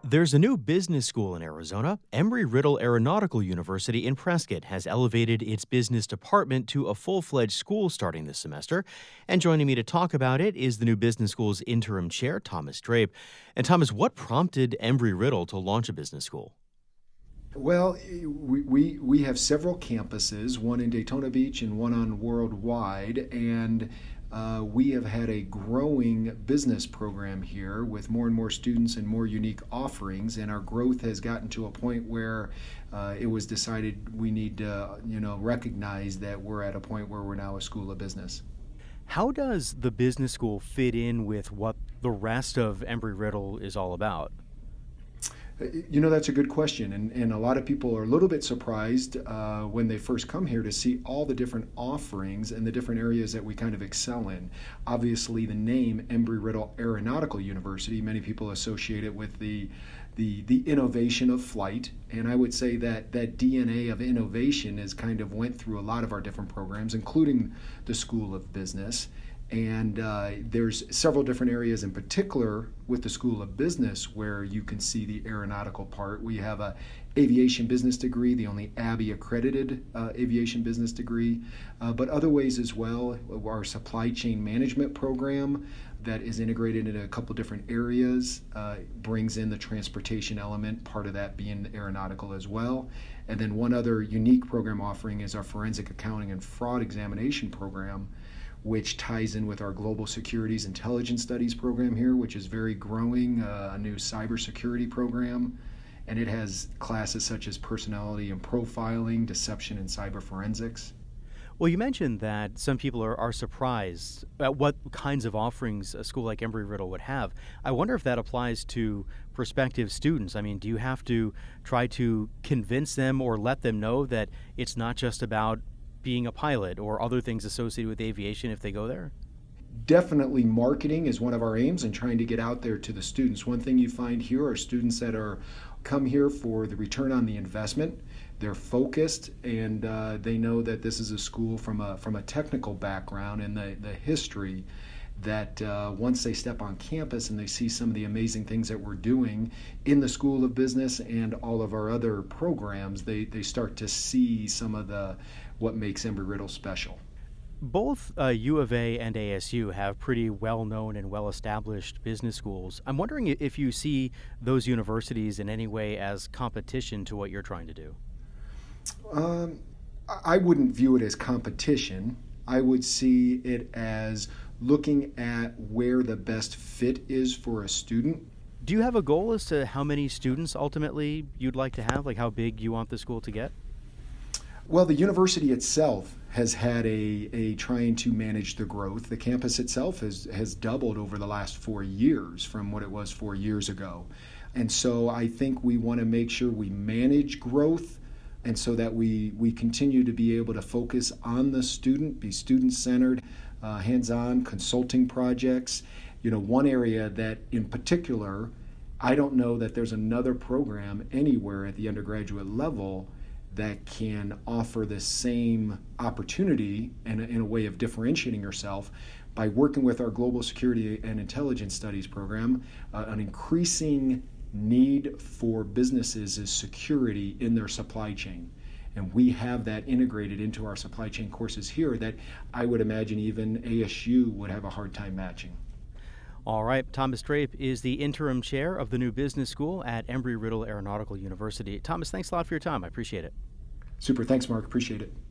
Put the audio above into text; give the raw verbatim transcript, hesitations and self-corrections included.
There's a new business school in Arizona. Embry-Riddle Aeronautical University in Prescott has elevated its business department to a full-fledged school starting this semester. And joining me to talk about it is the new business school's interim chair, Thomas Drape. And Thomas, what prompted Embry-Riddle to launch a business school? Well, we, we we have several campuses, one in Daytona Beach and one on Worldwide, and uh, we have had a growing business program here with more and more students and more unique offerings, and our growth has gotten to a point where uh, it was decided we need to, you know, recognize that we're at a point where we're now a school of business. How does the business school fit in with what the rest of Embry-Riddle is all about? You know, that's a good question, and, and a lot of people are a little bit surprised uh, when they first come here to see all the different offerings and the different areas that we kind of excel in. Obviously, the name Embry-Riddle Aeronautical University, many people associate it with the, the, the innovation of flight, and I would say that that D N A of innovation has kind of went through a lot of our different programs, including the School of Business. And uh, there's several different areas in particular with the School of Business where you can see the aeronautical part. We have a aviation business degree, the only A B I accredited uh, aviation business degree, uh, but other ways as well. Our supply chain management program that is integrated into a couple different areas uh, brings in the transportation element, part of that being aeronautical as well. And then one other unique program offering is our forensic accounting and fraud examination program, which ties in with our Global Securities Intelligence Studies program here, which is very growing, uh, a new cybersecurity program. And it has classes such as personality and profiling, deception, and cyber forensics. Well, you mentioned that some people are, are surprised at what kinds of offerings a school like Embry-Riddle would have. I wonder if that applies to prospective students. I mean, do you have to try to convince them or let them know that it's not just about being a pilot or other things associated with aviation if they go there? Definitely marketing is one of our aims and trying to get out there to the students. One thing you find here are students that are come here for the return on the investment. They're focused and uh, they know that this is a school from a from a technical background and the, the history that uh, once they step on campus and they see some of the amazing things that we're doing in the School of Business and all of our other programs, they, they start to see some of the what makes Embry-Riddle special. Both uh, U of A and A S U have pretty well-known and well-established business schools. I'm wondering if you see those universities in any way as competition to what you're trying to do. Um, I wouldn't view it as competition. I would see it as looking at where the best fit is for a student. Do you have a goal as to how many students ultimately you'd like to have, like how big you want the school to get? Well, the university itself has had a, a trying to manage the growth. The campus itself has, has doubled over the last four years from what it was four years ago. And so I think we want to make sure we manage growth and so that we, we continue to be able to focus on the student, be student-centered, uh, hands-on consulting projects. You know, one area that in particular, I don't know that there's another program anywhere at the undergraduate level that can offer the same opportunity and in a way of differentiating yourself by working with our Global Security and Intelligence Studies program. Uh, an increasing need for businesses is security in their supply chain. And we have that integrated into our supply chain courses here that I would imagine even A S U would have a hard time matching. All right. Thomas Drape is the interim chair of the new business school at Embry-Riddle Aeronautical University. Thomas, thanks a lot for your time. I appreciate it. Super. Thanks, Mark. Appreciate it.